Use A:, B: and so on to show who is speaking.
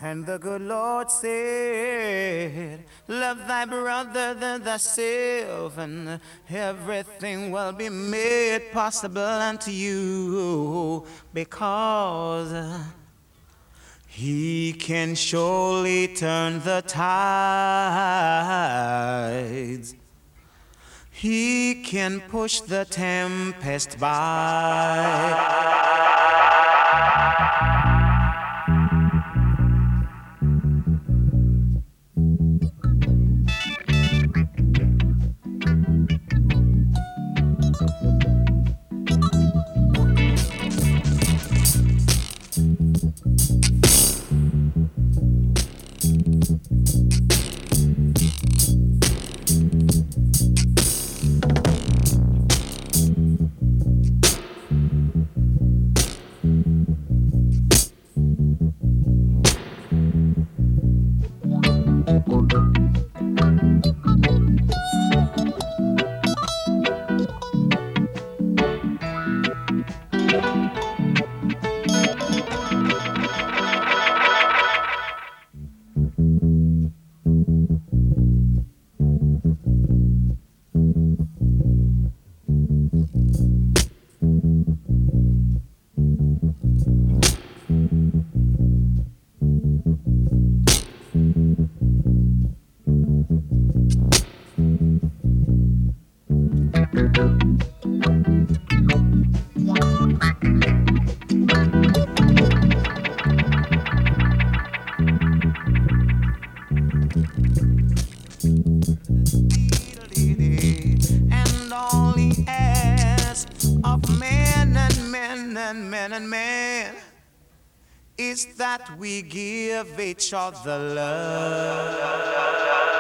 A: And the good Lord said, love thy brother than thyself, and everything will be made possible unto you, because he can surely turn the tides. He can push the tempest by. And all he asks of men and men and men and men is that we give each other love.